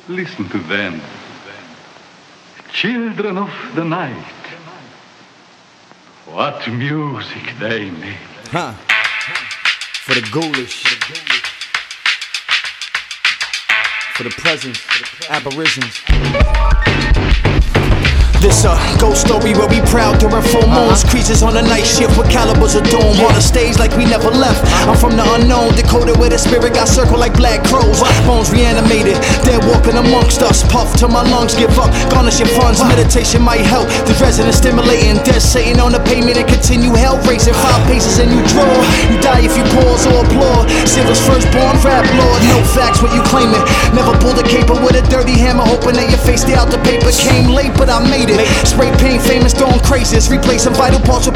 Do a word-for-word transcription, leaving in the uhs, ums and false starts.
Listen to them. Children of the night. What music they make. Huh. For the ghoulish. For the present. Aberrations. This a ghost story where we proud during full moons. Uh-huh. Creatures on the night shift with calibers of doom. Yeah. On the stage like we never left. I'm from the unknown, Dakota where the spirit got circled like black crows. What? Bones reanimated, dead walking amongst us. Puff till my lungs give up, garnish your funds. What? Meditation might help, the resonance stimulating. Dead sitting on the pavement and continue hell racing. Five paces and you draw, you die if you pause or applaud. Silver's firstborn rap lord, no facts what you claiming. Never pulled a caper with a dirty hammer, hoping that your face stay out the paper. Came late but I made it. Spray paint famous, throwing crazes, replacing vital parts with